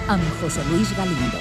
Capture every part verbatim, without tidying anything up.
amb José Luis Galindo.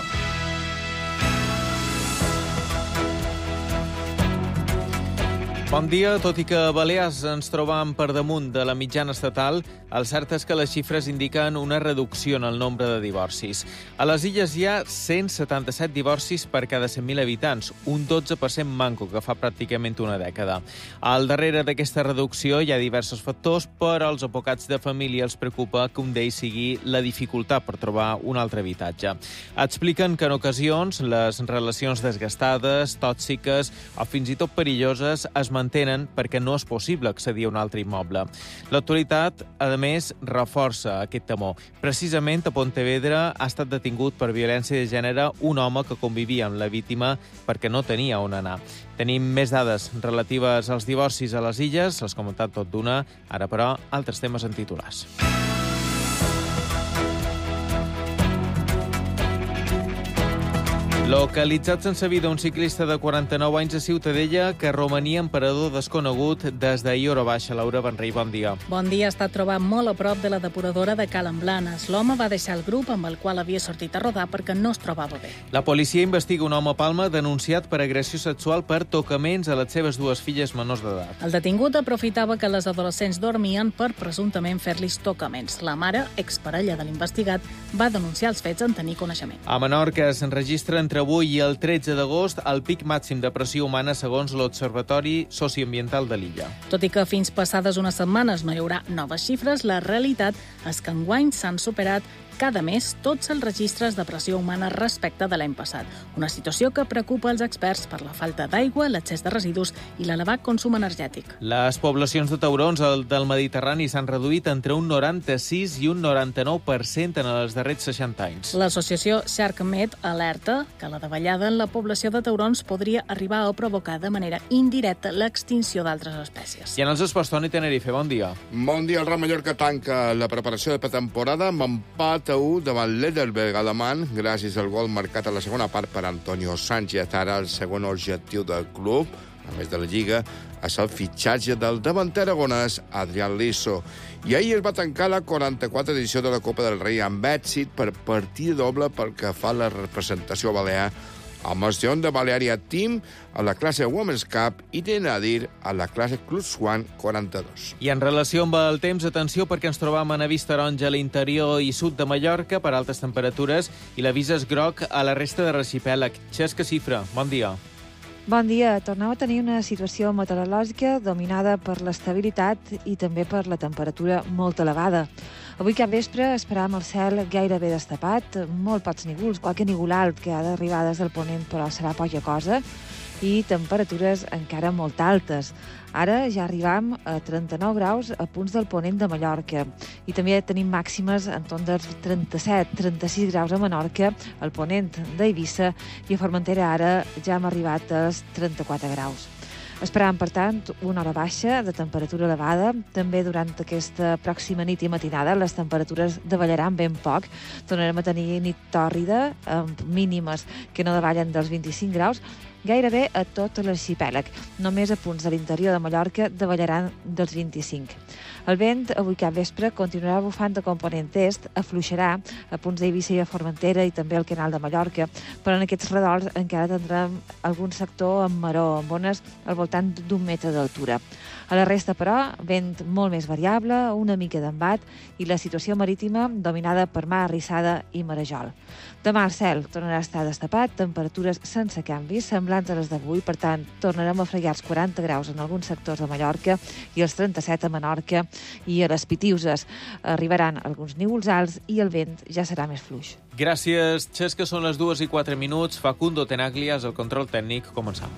Bon dia. Tot i que a Balears ens trobam per damunt de la mitjana estatal, el cert és que les xifres indiquen una reducció en el nombre de divorcis. A les Illes hi ha cent setanta-set divorcis per cada cent mil habitants, un dotze per cent manco, que fa pràcticament una dècada. Al darrere d'aquesta reducció hi ha diversos factors, però als advocats de família els preocupa que un d'ells sigui la dificultat per trobar un altre habitatge. Expliquen que en ocasions les relacions desgastades, tòxiques o fins i tot perilloses es mantenen perquè no és possible accedir a un altre immoble. L'actualitat, a més, reforça aquest temor. Precisament a Pontevedra ha estat detingut per violència de gènere un home que convivia amb la víctima perquè no tenia on anar. Tenim més dades relatives als divorcis a les Illes, les comentat tot d'una, ara però altres temes en titulars. Localitzat sense vida un ciclista de quaranta-nou anys a Ciutadella que romania emperador desconegut des d'ahir hora baixa. Laura Benrey, bon dia. Bon dia. Ha estat trobat molt a prop de la depuradora de Calen Blanes. L'home va deixar el grup amb el qual havia sortit a rodar perquè no es trobava bé. La policia investiga un home a Palma denunciat per agressió sexual per tocaments a les seves dues filles menors d'edat. El detingut aprofitava que les adolescents dormien per presumptament fer-los tocaments. La mare, exparella de l'investigat, va denunciar els fets en tenir coneixement. A Menorca s'enregistra entre avui i el tretze d'agost el pic màxim de pressió humana segons l'Observatori Socioambiental de l'illa. Tot i que fins passades unes setmanes no hi haurà noves xifres, la realitat és que enguany s'han superat cada mes tots els registres de pressió humana respecte de l'any passat. Una situació que preocupa els experts per la falta d'aigua, l'excés de residus i l'elevat consum energètic. Les poblacions de taurons del Mediterrani s'han reduït entre un noranta-sis i un noranta-nou per cent en els darrers seixanta anys. L'associació SharkMed alerta que la davallada en la població de taurons podria arribar a provocar de manera indirecta l'extinció d'altres espècies. I en els esports, Toni Tenerife, bon dia. Bon dia. El Real Mallorca tanca la preparació de pretemporada amb empat a u davant l'Ederberg alemany, gràcies al gol marcat a la segona part per Antonio Sánchez. Ara el segon objectiu del club, a més de la Lliga, és el fitxatge del davanter aragonès Adrián Liso. I ahir es va tancar la quaranta-quatre edició de la Copa del Rei amb èxit per partida doble pel que fa a la representació balear, amb el Sion de Balearia Team a la classe Women's Cup i de Nadir a la classe Club Swan quaranta-dos. I en relació amb el temps, atenció perquè ens trobam en avís taronja a l'interior i sud de Mallorca per altes temperatures i l'avís és groc a la resta de l'arxipèlag. Xesca Cifra, bon dia. Bon dia. Tornem a tenir una situació meteorològica dominada per l'estabilitat i també per la temperatura molt elevada. Avui cap vespre esperàvem el cel gairebé destapat, molt pocs nígols, qualque nígol alt que ha d'arribar des del ponent, però serà poca cosa, i temperatures encara molt altes. Ara ja arribam a trenta-nou graus a punts del ponent de Mallorca i també tenim màximes en torn dels trenta-set trenta-sis graus a Menorca, al ponent d'Eivissa, i a Formentera ara ja hem arribat als trenta-quatre graus. Esperàvem, per tant, una hora baixa de temperatura elevada. També durant aquesta pròxima nit i matinada les temperatures davallaran ben poc. Tornarem a tenir nit tòrrida, amb mínimes que no davallen dels vint-i-cinc graus, gairebé a tot l'arxipèlag. Només a punts de l'interior de Mallorca davallaran dels vint-i-cinc. El vent, avui cap vespre, continuarà bufant de component est, afluixarà a punts d'Eivissa i a Formentera i també al Canal de Mallorca, però en aquests redors encara tindrem algun sector amb maror, amb ones al voltant d'un metre d'altura. A la resta, però, vent molt més variable, una mica d'embat i la situació marítima dominada per mar arrissada i marejol. Demà el cel tornarà a estar destapat, temperatures sense canvis, semblants a les d'avui, per tant, tornarem a fregar els quaranta graus en alguns sectors de Mallorca i els trenta-set a Menorca i a les Pitiuses. Arribaran alguns nívols alts i el vent ja serà més fluix. Gràcies, Xesca. Són les dues i quatre minuts. Facundo Tenaglias, el control tècnic. Començam.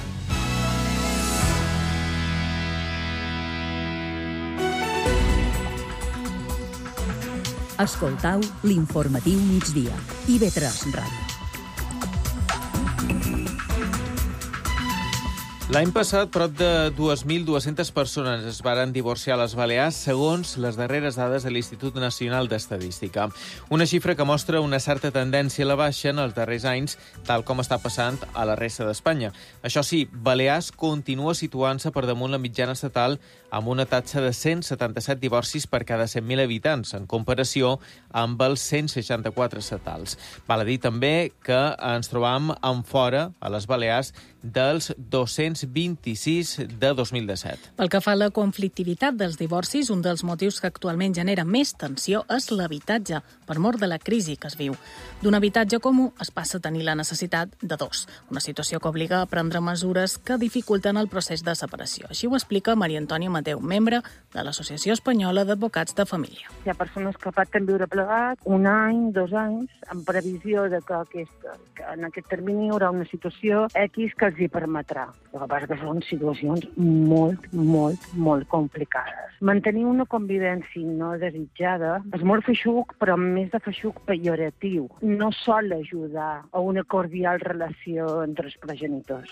Escoltau l'informatiu migdia. I ve tres Ràdio. L'any passat, prop de dues mil dues-centes persones es varen divorciar a les Balears, segons les darreres dades de l'Institut Nacional d'Estadística. Una xifra que mostra una certa tendència a la baixa en els darrers anys, tal com està passant a la resta d'Espanya. Això sí, Balears continua situant-se per damunt la mitjana estatal amb una taxa de cent setanta-set divorcis per cada cent mil habitants, en comparació amb els cent seixanta-quatre estatals. Val a dir també que ens trobam en fora, a les Balears, dels dos-cents vint-i-sis de dos mil disset. Pel que fa a la conflictivitat dels divorcis, un dels motius que actualment genera més tensió és l'habitatge, per mor de la crisi que es viu. D'un habitatge comú es passa a tenir la necessitat de dos, una situació que obliga a prendre mesures que dificulten el procés de separació. Així ho explica Maria Antònia Mateu, membre de l'Associació Espanyola d'Advocats de Família. Hi ha persones que pacten viure plegats un any, dos anys, en previsió de que, aquest, que en aquest termini hi haurà una situació X que els hi permetrà. El que passa que són situacions molt, molt, molt complicades. Mantenir una convivència no desitjada és molt feixuc, però més de feixuc pejoratiu. No sol ajudar a una cordial relació entre els progenitors.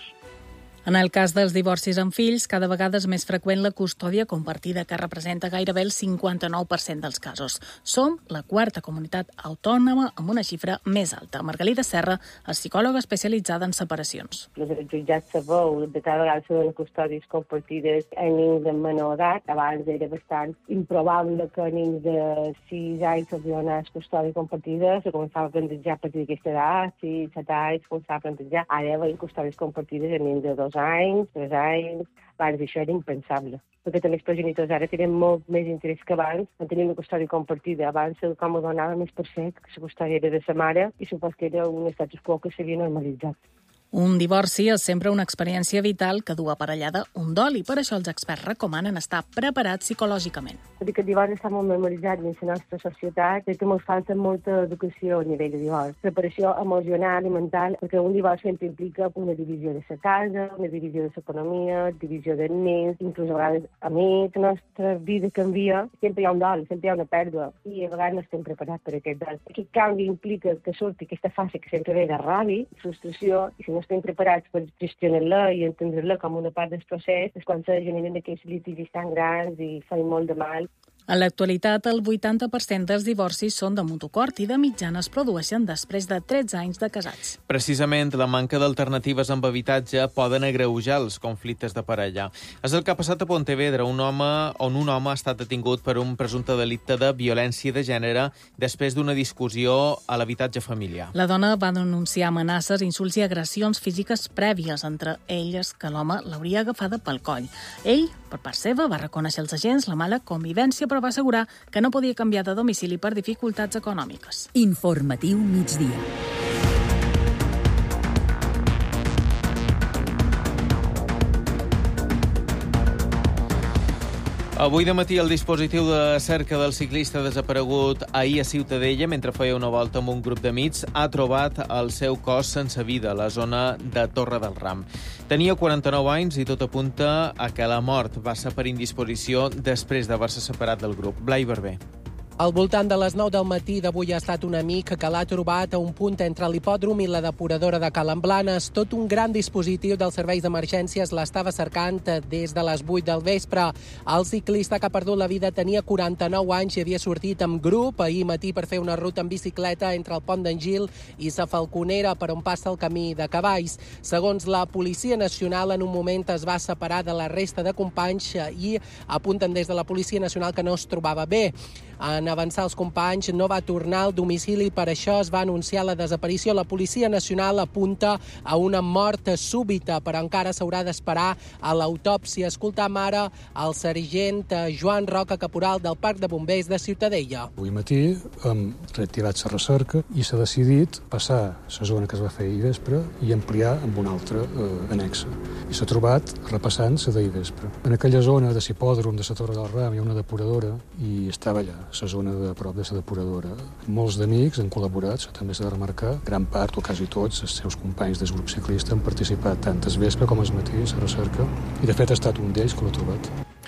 En el cas dels divorcis amb fills, cada vegada és més freqüent la custòdia compartida, que representa gairebé el cinquanta-nou per cent dels casos. Som la quarta comunitat autònoma amb una xifra més alta. Margalida Serra és psicòloga especialitzada en separacions. Els jutjats sabeu de cada vegada són les custòdies compartides a nens de menor edat. Abans era bastant improbable que a nens de sis anys se'ls donés custòdia compartida. Se començava a plantejar a partir d'aquesta edat, sis, set anys, començava a plantejar. Ara veiem custòdies compartides a nens de dos anys, tres anys, abans això era impensable. Perquè també els progenitors ara tenen molt més interès que abans en tenir una custòdia compartida. Abans com ho donava més per cert, que la custòdia era de sa mare i supos que era un status quo que s'havia normalitzat. Un divorci és sempre una experiència vital que du aparellada un dol i per això els experts recomanen estar preparats psicològicament. Tot i que el divorci està molt memoritzat dins la nostra societat, crec que ens falta molta educació a nivell de divorci. Preparació emocional i mental, perquè un divorci sempre implica una divisió de la casa, una divisió de l'economia, divisió de nens, inclús a vegades amics. La nostra vida canvia, sempre hi ha un dol, sempre hi ha una pèrdua i a vegades no estem preparats per aquest dol. Aquest canvi implica que surti aquesta fase que sempre ve de ràbia, frustració, i si no estem preparats per gestionar-la i entendre-la com una part del procés, és quan se generen aquells litigis tan grans i fan molt de mal. En l'actualitat, el vuitanta per cent dels divorcis són de mutu acord i de mitjana es produeixen després de tretze anys de casats. Precisament, la manca d'alternatives amb habitatge poden agreujar els conflictes de parella. És el que ha passat a Pontevedra, un home, on un home ha estat detingut per un presumpte delicte de violència de gènere després d'una discussió a l'habitatge familiar. La dona va denunciar amenaces, insults i agressions físiques prèvies, entre elles que l'home l'hauria agafada pel coll. Ell, per part seva, va reconèixer als agents la mala convivència, però va assegurar que no podia canviar de domicili per dificultats econòmiques. Informatiu migdia. Avui de matí el dispositiu de cerca del ciclista desaparegut ahir a Ciutadella mentre feia una volta amb un grup d'amics ha trobat el seu cos sense vida a la zona de Torre del Ram. Tenia quaranta-nou anys i tot apunta a que la mort va ser per indisposició després d'haver-se separat del grup. Blai Barber. Al voltant de les nou del matí d'avui ha estat un amic que l'ha trobat a un punt entre l'hipòdrom i la depuradora de Calamblanes. Tot un gran dispositiu dels serveis d'emergències l'estava cercant des de les vuit del vespre. El ciclista que ha perdut la vida tenia quaranta-nou anys i havia sortit amb grup ahir matí per fer una ruta en bicicleta entre el Pont d'en Gil i sa Falconera, per on passa el camí de cavalls. Segons la Policia Nacional, en un moment es va separar de la resta de companys i apunten des de la Policia Nacional que no es trobava bé. En avançar els companys no va tornar al domicili, per això es va anunciar la desaparició. La Policia Nacional apunta a una mort súbita, però encara s'haurà d'esperar a l'autòpsia. Escoltam ara el sergent Joan Roca, caporal del Parc de Bombers de Ciutadella. Avui matí hem retirat la recerca i s'ha decidit passar la zona que es va fer ahir vespre i ampliar amb una altra eh, anexa. I s'ha trobat repassant la d'ahir vespre. En aquella zona de l'hipòdrom de la Torre del Ram hi ha una depuradora i estava allà, la zona de prop de la depuradora. Molts d'amics han col·laborat, també s'ha de remarcar, gran part o quasi tots els seus companys del grup ciclista han participat tant al vespre com al matí a la recerca i de fet ha estat un d'ells que l'ha trobat.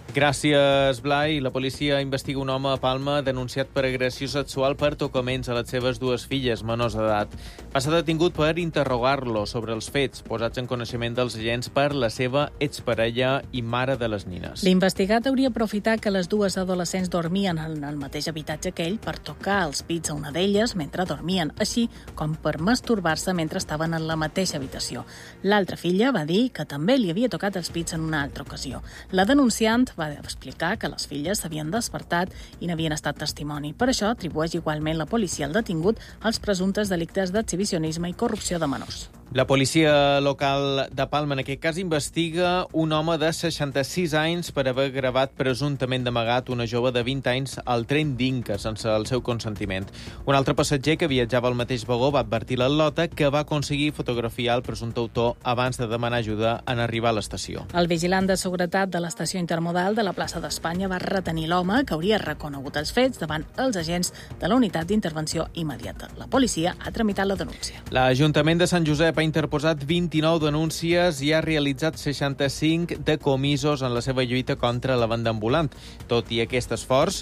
Gràcies, Blai. La policia investiga un home a Palma denunciat per agressió sexual per tocaments a les seves dues filles menors d'edat. Va ser detingut per interrogar-lo sobre els fets posats en coneixement dels agents per la seva exparella i mare de les nines. L'investigat hauria aprofitat que les dues adolescents dormien en el mateix habitatge que ell per tocar els pits a una d'elles mentre dormien, així com per masturbar-se mentre estaven en la mateixa habitació. L'altra filla va dir que també li havia tocat els pits en una altra ocasió. La denunciant va explicar que les filles s'havien despertat i n'havien estat testimoni. Per això atribueix igualment la policia al detingut als presumptes delictes d'exhibicionisme i corrupció de menors. La policia local de Palma, en aquest cas, investiga un home de seixanta-sis anys per haver gravat presumptament d'amagat una jove de vint anys al tren d'Inca sense el seu consentiment. Un altre passatger que viatjava al mateix vagó va advertir l'atleta que va aconseguir fotografiar el presumpte autor abans de demanar ajuda en arribar a l'estació. El vigilant de seguretat de l'estació intermodal de la plaça d'Espanya va retenir l'home que hauria reconegut els fets davant els agents de la unitat d'intervenció immediata. La policia ha tramitat la denúncia. L'Ajuntament de Sant Josep ha interposat vint-i-nou denúncies i ha realitzat seixanta-cinc decomisos en la seva lluita contra la venda ambulant. Tot i aquest esforç,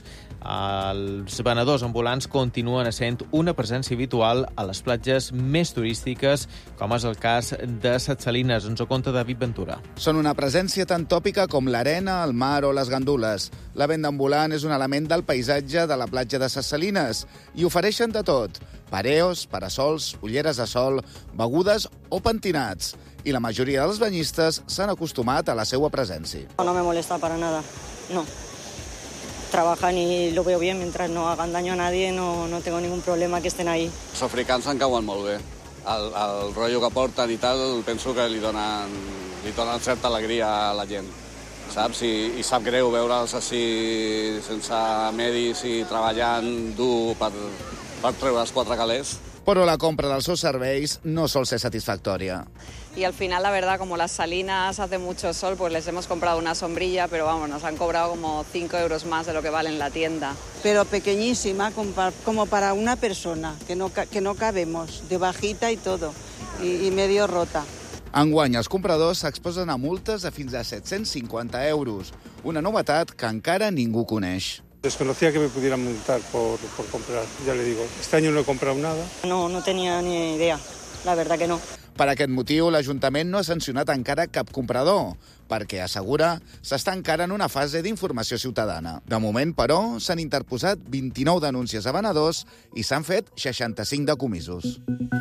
els venedors ambulants continuen essent una presència habitual a les platges més turístiques, com és el cas de Ses Salines. Ens ho conta David Ventura. Són una presència tan tòpica com l'arena, el mar o les gandules. La venda ambulant és un element del paisatge de la platja de Ses Salines i ofereixen de tot: pareos, parasols, ulleres de sol, begudes o pentinats. I la majoria dels banyistes s'han acostumat a la seva presència. No me molesta para nada, no. Trabajan y lo veo bien, mientras no hagan daño a nadie, no, no tengo ningún problema que estén ahí. Els africans se'n cauen molt bé. El, el rotllo que porten i tal, penso que li donen, li donen certa alegria a la gent, saps? I, i sap greu veure'ls així sense medis i treballant dur per, per treure els quatre calés. Però la compra dels seus serveis no sol ser satisfactòria. Y al final, la verdad, como las Salinas hace mucho sol, pues les hemos comprado una sombrilla, pero vamos, nos han cobrado como cinco euros más de lo que vale en la tienda. Pero pequeñísima, como para una persona, que no, que no cabemos, de bajita y todo, y, y medio rota. Enguany, els compradors s'exposen a multes de fins a set-cents cinquanta euros, una novetat que encara ningú coneix. Desconocía que me pudieran multar por, por comprar, ya le digo. Este año no he comprado nada. No, no tenía ni idea, la verdad que no. Per aquest motiu, l'Ajuntament no ha sancionat encara cap comprador, perquè, assegura, s'està encara en una fase d'informació ciutadana. De moment, però, s'han interposat vint-i-nou denúncies a venedors i s'han fet seixanta-cinc decomisos.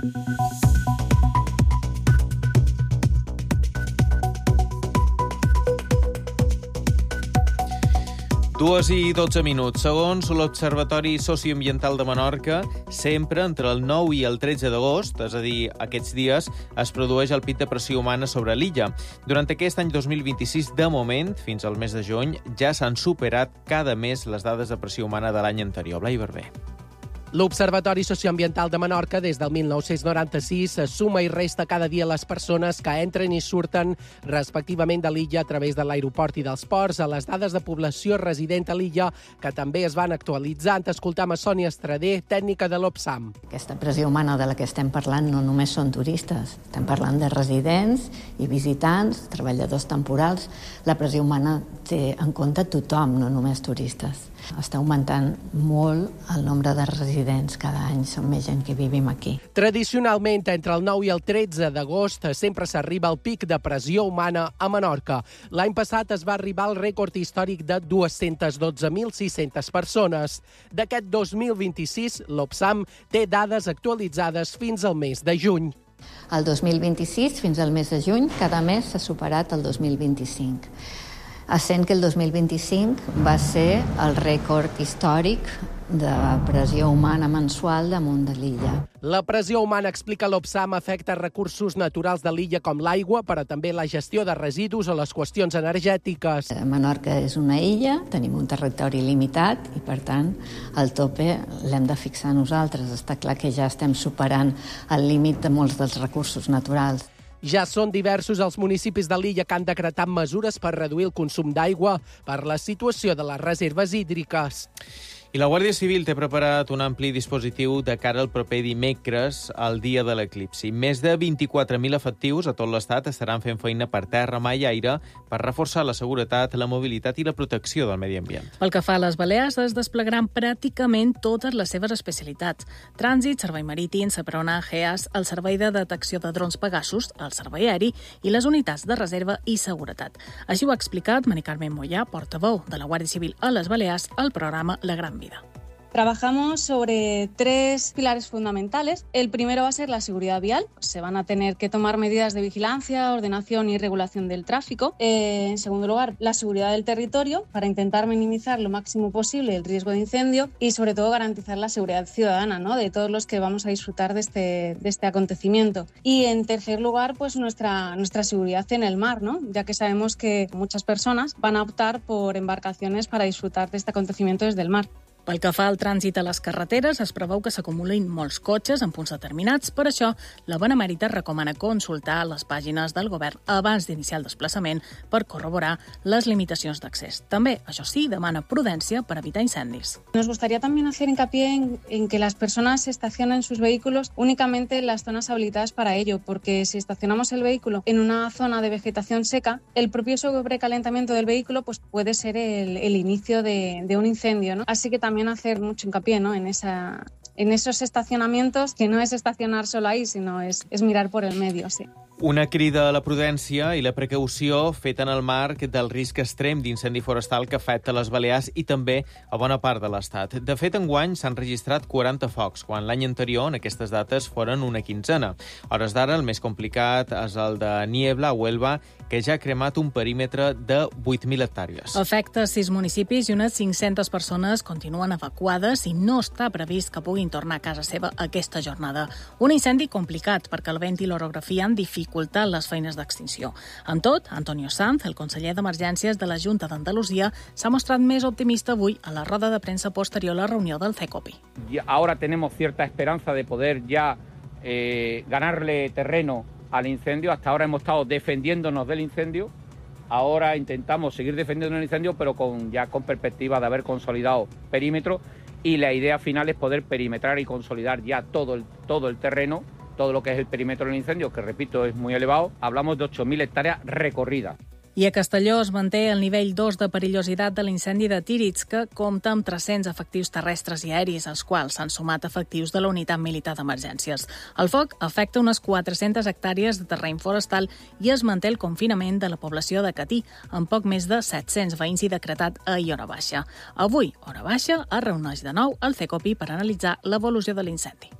Dues i dotze minuts. Segons l'Observatori Socioambiental de Menorca, sempre entre el nou i el tretze d'agost, és a dir, aquests dies, es produeix el pic de pressió humana sobre l'illa. Durant aquest any dos mil vint-i-sis, de moment, fins al mes de juny, ja s'han superat cada mes les dades de pressió humana de l'any anterior. Blai Barber. L'Observatori Socioambiental de Menorca, des del mil nou-cents noranta-sis, suma i resta cada dia les persones que entren i surten respectivament de l'illa a través de l'aeroport i dels ports a les dades de població resident a l'illa, que també es van actualitzant. Escoltam a Sònia Estrader, tècnica de l'Opsam. Aquesta pressió humana de la que estem parlant no només són turistes. Estem parlant de residents i visitants, treballadors temporals. La pressió humana té en compte tothom, no només turistes. Està augmentant molt el nombre de residents cada any. Som més gent que vivim aquí. Tradicionalment, entre el nou i el tretze d'agost, sempre s'arriba al pic de pressió humana a Menorca. L'any passat es va arribar al rècord històric de dues-centes dotze mil sis-centes persones. D'aquest dos mil vint-i-sis, l'Opsam té dades actualitzades fins al mes de juny. El dos mil vint-i-sis, fins al mes de juny, cada mes s'ha superat el dos mil vint-i-cinc. Essent que el dos mil vint-i-cinc va ser el rècord històric de pressió humana mensual damunt de l'illa. La pressió humana, explica l'Opsam, afecta recursos naturals de l'illa com l'aigua, però també la gestió de residus o les qüestions energètiques. Menorca és una illa, tenim un territori limitat i, per tant, el tope l'hem de fixar nosaltres. Està clar que ja estem superant el límit de molts dels recursos naturals. Ja són diversos els municipis de l'illa que han decretat mesures per reduir el consum d'aigua per la situació de les reserves hídriques. I la Guàrdia Civil té preparat un ampli dispositiu de cara al proper dimecres, al dia de l'eclipsi. Més de vint-i-quatre mil efectius a tot l'estat estaran fent feina per terra, mar i aire per reforçar la seguretat, la mobilitat i la protecció del medi ambient. Pel que fa a les Balears, es desplegaran pràcticament totes les seves especialitats. Trànsit, servei marítim, Seprona, G E A S, el servei de detecció de drons Pegasus, el servei aeri i les unitats de reserva i seguretat. Així ho ha explicat Mari Carmen Moyà, portaveu de la Guàrdia Civil a les Balears, al programa La Gran Vida. Trabajamos sobre tres pilares fundamentales. El primero va a ser la seguridad vial. Se van a tener que tomar medidas de vigilancia, ordenación y regulación del tráfico. Eh, en segundo lugar, la seguridad del territorio para intentar minimizar lo máximo posible el riesgo de incendio y sobre todo garantizar la seguridad ciudadana, ¿no?, de todos los que vamos a disfrutar de este, de este acontecimiento. Y en tercer lugar, pues nuestra, nuestra seguridad en el mar, ¿no?, ya que sabemos que muchas personas van a optar por embarcaciones para disfrutar de este acontecimiento desde el mar. Pel que fa al trànsit a les carreteres, es preveu que s'acumulin molts cotxes en punts determinats. Per això, la Benemèrita recomana consultar les pàgines del govern abans d'iniciar el desplaçament per corroborar les limitacions d'accés. També, això sí, demana prudència per evitar incendis. Nos gustaría también hacer hincapié en, en que las personas estacionen sus vehículos únicamente en las zonas habilitadas para ello, porque si estacionamos el vehículo en una zona de vegetación seca, el propio sobrecalentamiento del vehículo pues, puede ser el, el inicio de, de un incendio, ¿no? Así que también También hacer mucho hincapié, ¿no?, en, esa, en esos estacionamientos, que no es estacionar solo ahí, sino es, es mirar por el medio, sí. Una crida a la prudència i la precaució feta en el marc del risc extrem d'incendi forestal que afecta les Balears i també a bona part de l'Estat. De fet, enguany s'han registrat quaranta focs, quan l'any anterior, en aquestes dates, foren una quinzena. A hores d'ara, el més complicat és el de Niebla, a Huelva, que ja ha cremat un perímetre de vuit mil hectàrees. Afecta sis municipis i unes cinc-centes persones continuen evacuades i no està previst que puguin tornar a casa seva aquesta jornada. Un incendi complicat perquè el vent i l'orografia han dificultat les feines d'extinció. Amb tot, Antonio Sanz, el conseller d'Emergències de la Junta d'Andalusia, s'ha mostrat més optimista avui a la roda de premsa posterior a la reunió del CECOPI. Ahora tenemos cierta esperanza de poder ya eh, ganarle terreno al incendio. Hasta ahora hemos estado defendiéndonos del incendio. Ahora intentamos seguir defendiendo el incendio, pero con, ya con perspectiva de haber consolidado perímetro. Y la idea final es poder perimetrar y consolidar ya todo el, todo el terreno, todo lo que es el perímetro del incendio, que repito es muy elevado. Hablamos de ocho mil hectáreas recorridas. I a Castelló es manté el nivell dos de perillositat de l'incendi de Tíritz, que compta amb tres-cents efectius terrestres i aeris, als quals s'han sumat efectius de la unitat militar d'emergències. El foc afecta unes quatre-centes hectàrees de terreny forestal i es manté el confinament de la població de Catí, amb poc més de set-cents veïns i decretat ahir hora baixa. Avui, hora baixa, es reuneix de nou el CECOPI per analitzar l'evolució de l'incendi.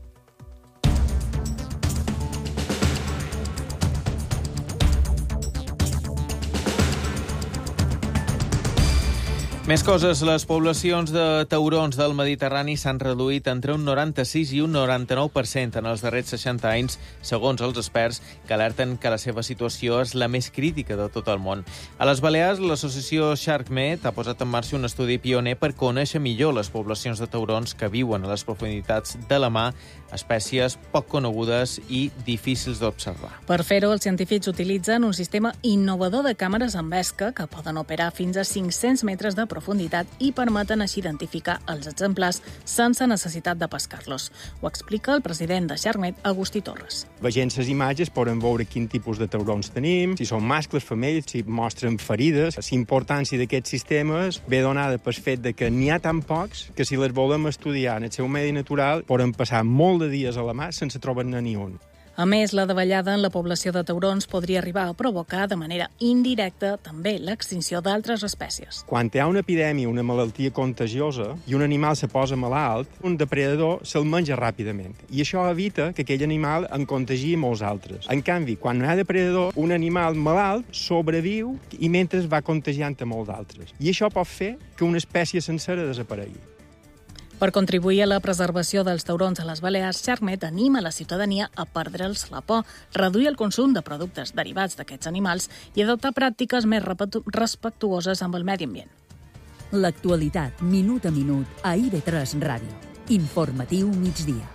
Més coses. Les poblacions de taurons del Mediterrani s'han reduït entre un noranta-sis i un noranta-nou per cent en els darrers seixanta anys, segons els experts, que alerten que la seva situació és la més crítica de tot el món. A les Balears, l'associació SharkMed ha posat en marxa un estudi pioner per conèixer millor les poblacions de taurons que viuen a les profunditats de la mar, espècies poc conegudes i difícils d'observar. Per fer-ho, els científics utilitzen un sistema innovador de càmeres amb esca que poden operar fins a cinc-cents metres de profunditat i permeten així identificar els exemplars sense necessitat de pescar-los. Ho explica el president de SharkMed, Agustí Torres. Veient les imatges podem veure quin tipus de taurons tenim, si són mascles, femelles, si mostren ferides. La importància d'aquests sistemes ve donada pel fet de que n'hi ha tan pocs que si les volem estudiar en el seu medi natural poden passar molt de dies a la mar sense trobar-ne ni un. A més, la davallada en la població de taurons podria arribar a provocar de manera indirecta també l'extinció d'altres espècies. Quan hi ha una epidèmia, una malaltia contagiosa, i un animal se posa malalt, un depredador se'l menja ràpidament. I això evita que aquell animal en contagi molts altres. En canvi, quan no hi ha depredador, un animal malalt sobreviu i mentre va contagiant a molts d'altres. I això pot fer que una espècie sencera desaparegui. Per contribuir a la preservació dels taurons a les Balears, SharkMed anima la ciutadania a perdre'ls la por, reduir el consum de productes derivats d'aquests animals i adoptar pràctiques més respectuoses amb el medi ambient. L'actualitat, minut a minut, a I V tres Ràdio. Informatiu migdia.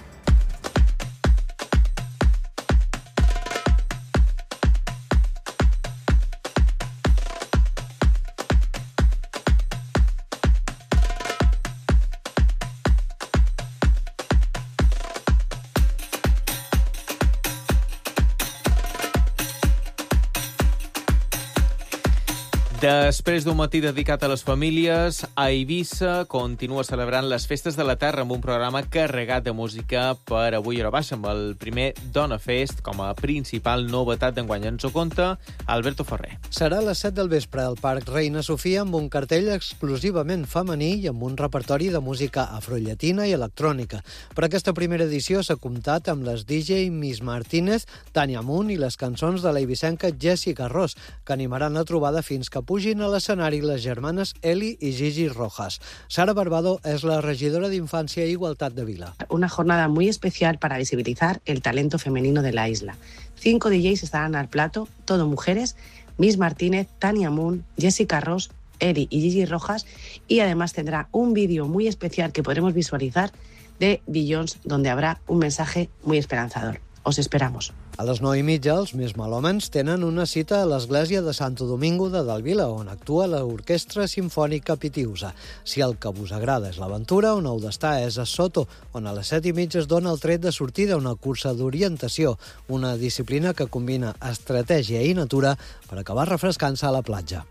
Després d'un matí dedicat a les famílies, a Eivissa continua celebrant les festes de la terra amb un programa carregat de música per avui hora baixa, amb el primer Dona Fest com a principal novetat d'enguany. Ens ho conta Alberto Ferrer. Serà a les set del vespre al Parc Reina Sofia amb un cartell exclusivament femení i amb un repertori de música afrollatina i electrònica. Per aquesta primera edició s'ha comptat amb les D J Miss Martínez, Tania Moon i les cançons de la eivissenca Jessica Ross, que animaran la trobada fins que pugin a l'escenari les germanes Eli y Gigi Rojas. Sara Barbado es la regidora de Infancia e Igualdad de Vila. Una jornada muy especial para visibilizar el talento femenino de la isla. Cinco D Js estarán al plato, todo mujeres, Miss Martínez, Tania Moon, Jessica Ross, Eli y Gigi Rojas, y además tendrá un vídeo muy especial que podremos visualizar de Billions, donde habrá un mensaje muy esperanzador. Os esperamos. A les nou i mitja, els més malòmens tenen una cita a l'església de Santo Domingo de Dalvila, on actua l'Orquestra Simfònica Pitiusa. Si el que vos agrada és l'aventura, on heu d'estar és a Soto, on a les set i mitja es dona el tret de sortida una cursa d'orientació, una disciplina que combina estratègia i natura per acabar refrescant-se a la platja.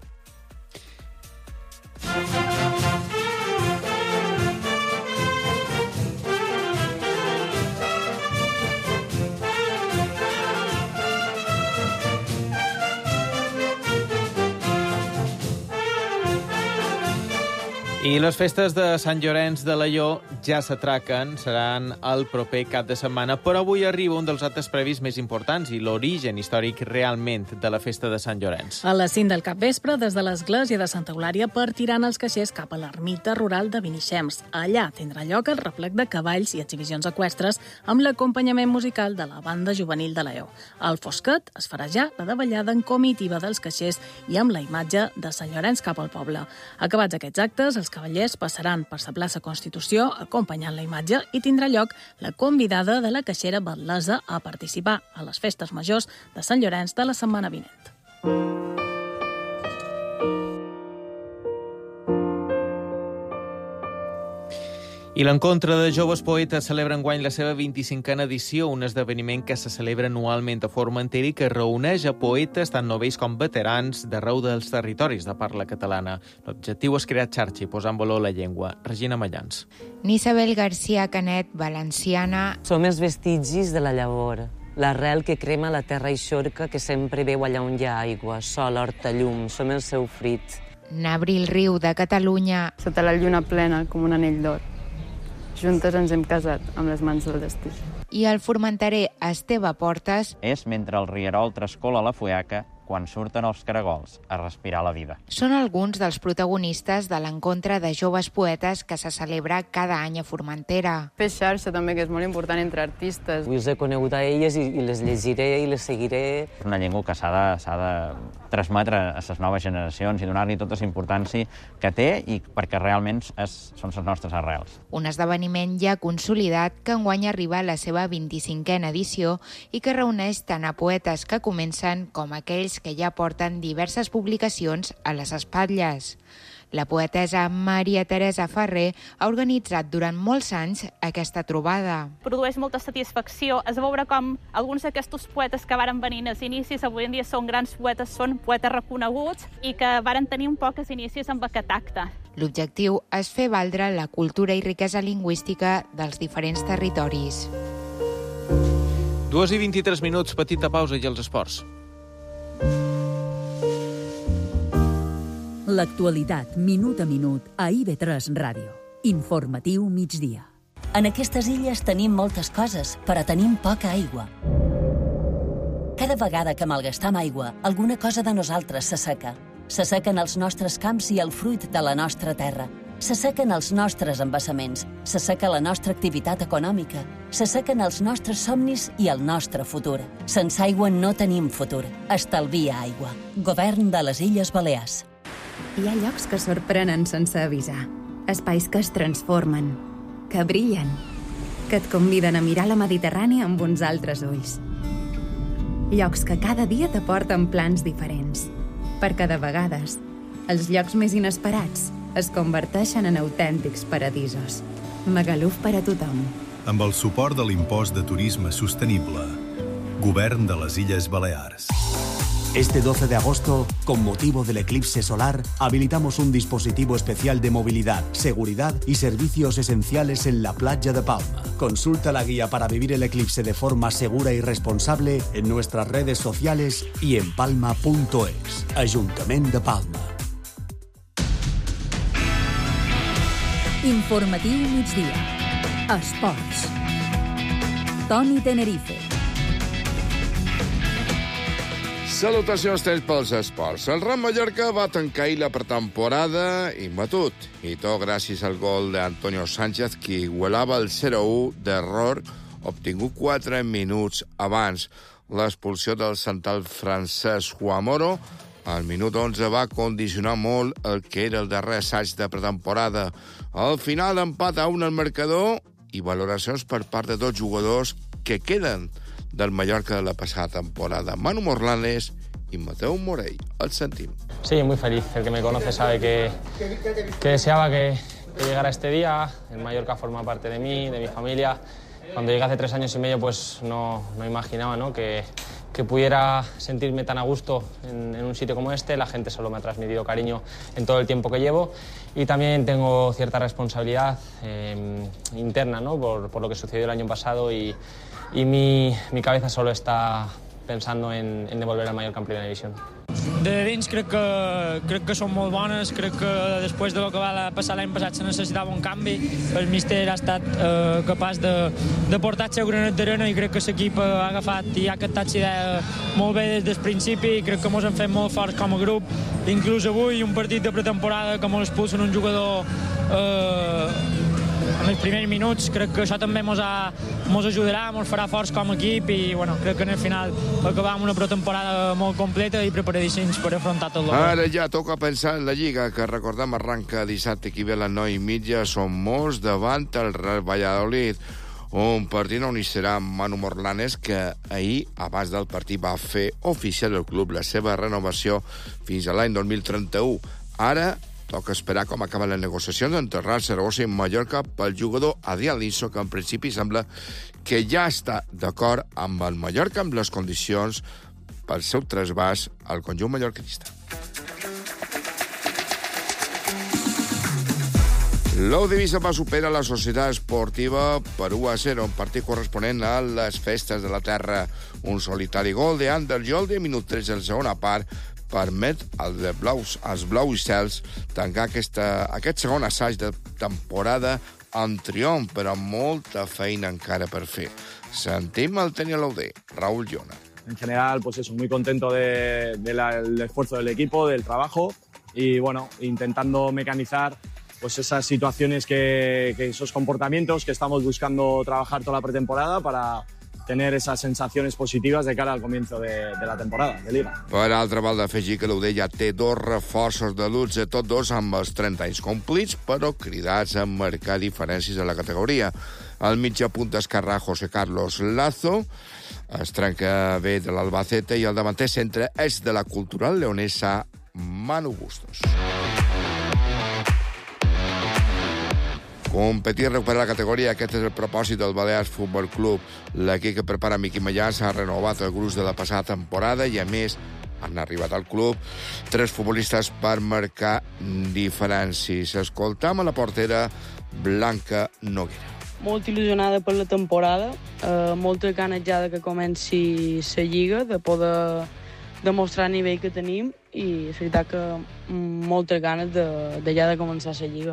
I les festes de Sant Llorenç de Laió ja s'atraquen, seran el proper cap de setmana, però avui arriba un dels actes previs més importants i l'origen històric realment de la festa de Sant Llorenç. A les cinc del capvespre, des de l'església de Santa Eulària, partiran els caixers cap a l'ermita rural de Vinixems. Allà tindrà lloc el replec de cavalls i exhibicions eqüestres amb l'acompanyament musical de la banda juvenil de Laió. Al Fosquet es farà ja la davallada en comitiva dels caixers i amb la imatge de Sant Llorenç cap al poble. Acabats aquests actes, els cavallers passaran per la plaça Constitució acompanyant la imatge i tindrà lloc la convidada de la caixera batlesa a participar a les festes majors de Sant Llorenç de la setmana vinent. I l'Encontre de Joves Poetes celebra enguany la seva vint-i-cinquena edició, un esdeveniment que se celebra anualment a Formentera i que reuneix a poetes tant novells com veterans d'arreu dels territoris de parla catalana. L'objectiu és crear xarxa i posar en valor la llengua. Regina Mallans. N'Isabel García Canet, valenciana. Som els vestigis de la llavor, l'arrel que crema la terra eixorca que sempre veu allà on hi ha aigua, sol, horta, llum, som el seu frit. N'Abril Riu, de Catalunya. Sota la lluna plena, com un anell d'or. Juntes ens hem casat amb les mans del destí. I el formenterer Esteve Portes. És mentre el rierol trascola la fueaca quan surten els caragols a respirar la vida. Són alguns dels protagonistes de l'Encontre de Joves Poetes que se celebra cada any a Formentera. Fer xarxa també, que és molt important entre artistes. Us he conegut a elles i, i les llegiré i les seguiré. És una llengua que s'ha de, s'ha de transmetre a les noves generacions i donar-li tota la importància que té i perquè realment és, són les nostres arrels. Un esdeveniment ja consolidat que enguany arriba a la seva vint-i-cinquena edició i que reuneix tant a poetes que comencen com aquells que ja porten diverses publicacions a les espatlles. La poetessa Maria Teresa Ferrer ha organitzat durant molts anys aquesta trobada. Produeix molta satisfacció és veure com alguns d'aquests poetes que varen venir als inicis avui en dia són grans poetes, són poetes reconeguts i que varen tenir un poc els inicis amb aquest acte. L'objectiu és fer valdre la cultura i riquesa lingüística dels diferents territoris. Dues i vint-i-tres minuts, petita pausa i els esports. L'actualitat, minut a minut, a I V tres Ràdio. Informatiu migdia. En aquestes illes tenim moltes coses, però tenim poca aigua. Cada vegada que malgastam aigua, alguna cosa de nosaltres se seca. Se sequen els nostres camps i el fruit de la nostra terra. Se sequen els nostres embassaments. Se seca la nostra activitat econòmica. Se sequen els nostres somnis i el nostre futur. Sense aigua no tenim futur. Estalvia aigua. Govern de les Illes Balears. Hi ha llocs que sorprenen sense avisar. Espais que es transformen, que brillen, que et conviden a mirar la Mediterrània amb uns altres ulls. Llocs que cada dia t'aporten plans diferents. Perquè de vegades, els llocs més inesperats es converteixen en autèntics paradisos. Magaluf per a tothom. Amb el suport de l'impost de turisme sostenible. Govern de les Illes Balears. Este doce de agosto, con motivo del eclipse solar, habilitamos un dispositivo especial de movilidad, seguridad y servicios esenciales en la playa de Palma. Consulta la guía para vivir el eclipse de forma segura y responsable en nuestras redes sociales y en palma punto es. Ayuntamiento de Palma. Informatiu migdia. Esports. Toni Tenerife. Salutacions temps pels esports. El Real Mallorca va tancar la pretemporada imbatut, i tot gràcies al gol d'Antonio Sánchez, que igualava el zero a u d'error obtingut quatre minuts abans. L'expulsió del central francès Joan Moro al minut onze va condicionar molt el que era el darrer assaig de pretemporada. Al final, empat a un al marcador i valoracions per part de dos jugadors que queden del Mallorca de la passada temporada, Manu Morlanes y Mateu Morell. El sentim. Sí, muy feliz. El que me conoce sabe que, que deseaba que, que llegara este día. El Mallorca forma parte de mí, de mi familia. Cuando llegué hace tres años y medio, pues no, no imaginaba, ¿no?, que, que pudiera sentirme tan a gusto en, en un sitio como este. La gente solo me ha transmitido cariño en todo el tiempo que llevo. Y también tengo cierta responsabilidad eh, interna, ¿no?, por, por lo que sucedió el año pasado y, y mi, mi cabeza solo está pensando en, en devolver al Mallorca en primera división. De dins crec que, crec que són molt bones, crec que després del que va passar l'any passat se necessitava un canvi. El míster ha estat eh, capaç de, de portar el seu granet d'arena i crec que l'equip ha agafat i ha captat l'idea molt bé des del principi i crec que ens hem fet molt forts com a grup. Inclús avui un partit de pretemporada que ens expulsen un jugador eh, en els primers minuts, crec que això també ens ajudarà, ens farà forts com a equip i bueno, crec que en el final acabam una pretemporada molt completa i preparadíssims per afrontar tot el que... Ara ja toca pensar en la Lliga, que recordem arranca dissabte que ve a les nou i mitja, són molts davant el Real Valladolid. Un partit on hi serà Manu Morlanes, que ahir, abans del partit, va fer oficial el club la seva renovació fins a l'any dos mil trenta-u. Ara toca esperar com acaben les negociacions entre Real Saragossa i Mallorca pel jugador Adrián Linso, que en principi sembla que ja està d'acord amb el Mallorca amb les condicions pel seu trasbàs al conjunt mallorquinista. L'Ou d'Eivissa va superar la Societat Esportiva per u a zero, un partit corresponent a les festes de la terra. Un solitari gol d'Ander Jolde, minut tres de la segona part, permet als blaus, als blaus cels tancar aquesta, aquest segon assaig de temporada en triomf, però amb molta feina encara per fer. Sentim el Tenia l'Ouder, Raúl Llona. En general, pues eso, muy contento de, de la, del esfuerzo del equipo, del trabajo y, bueno, intentando mecanizar pues esas situaciones, que, que esos comportamientos que estamos buscando trabajar toda la pretemporada para tener esas sensaciones positivas de cara al comienzo de, de la temporada, de Liga. Per altra, val d'afegir que l'Ouder ja té dos reforços de luxe, tots dos amb els trenta anys complits, però cridats a marcar diferències a la categoria. Al mitjà punta esquerrà José Carlos Lazo, es trenca bé de l'Albacete, i el davanter centre és de la Cultural leonesa Manu Bustos. Competir i recuperar la categoria, aquest és el propòsit del Balears Futbol Club. L'equip que prepara Miqui Mallàs ha renovat el gruix de la passada temporada i, a més, han arribat al club tres futbolistes per marcar diferències. Escoltam a la portera Blanca Noguera. Molt il·lusionada per la temporada, eh, molta ganes ja de que comenci la Lliga, de poder demostrar el nivell que tenim i és veritat que moltes ganes de, de ja de començar la Lliga.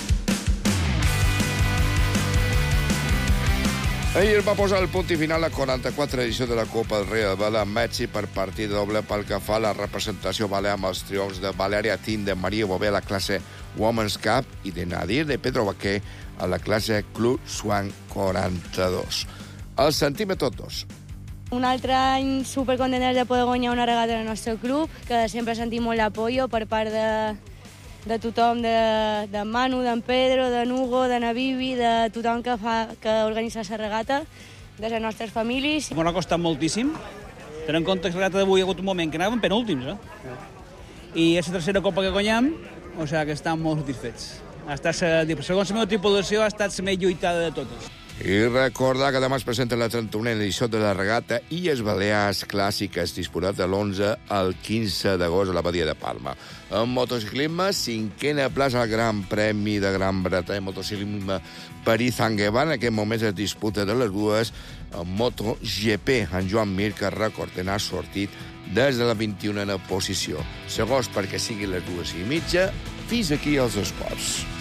Ahir va posar el punt i final a quaranta-quatre edició de la Copa del Rei del Bala amb Messi per partit doble pel que fa a la representació balear amb els triomfs de Valeria Tin, de Maria Bové a la classe Women's Cup i de Nadir de Pedro Baquer a la classe Club Swan quaranta-dos. El sentim a tots dos. Un altre any supercontents de poder guanyar una regata en el nostre club, que sempre sentim molt l'apoyo per part de, de tothom, de, de Manu, d'en Pedro, de Nugo, de Navivi, de tothom que, fa, que organitza la regata, de les nostres famílies. M'ha costat moltíssim. Tenint en compte que la regata d'avui ha hagut un moment que anàvem penúltims, eh? I és la tercera copa que guanyem, o sigui que estem molt satisfets. Ha estat, segons la meva tripulació, ha estat la més lluitada de totes. I recordar que demà es presenta la trenta-unena edició de la regata Illes Balears Clàssiques, disputat de l'onze al quinze d'agost a la Badia de Palma. En motociclisme, cinquena plaça al Gran Premi de Gran Bretanya, motociclisme París-Angevin. En aquest moment es disputa de les dues en MotoGP. En Joan Mir, que recorden, ha sortit des de la vint-i-unena posició. Segons perquè siguin les dues i mitja, fins aquí els esports.